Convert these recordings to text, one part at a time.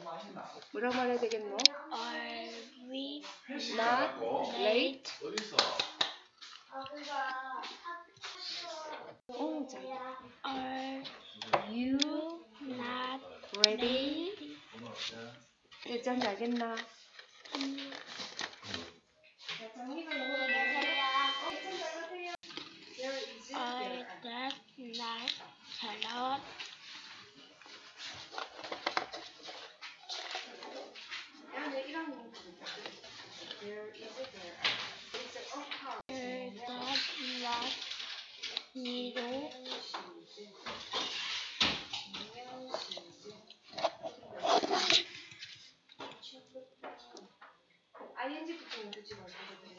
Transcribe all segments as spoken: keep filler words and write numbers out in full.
뭐라고 말해야 되겠노? Are we Not late? 어, 잘. Are You not ready? ready? 일장 알겠나? I did not salad. I did not need 아이엔지 부터 듣지 말고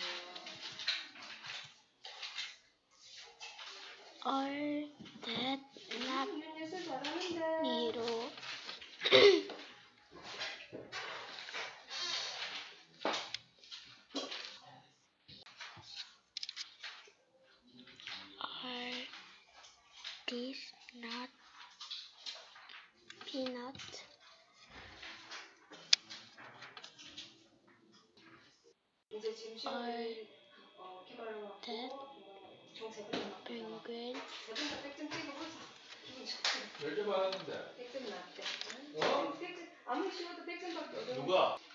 I did not need I did not peanut. 이제 지금 I 어, 기발하고 did penguin. 자동차 백점 찍어 보자. 기분 좋지. 열 개 받았는데. 백점 나왔대. 어? 백점 아무리 쉬워도 백점밖에 어려워. 누가?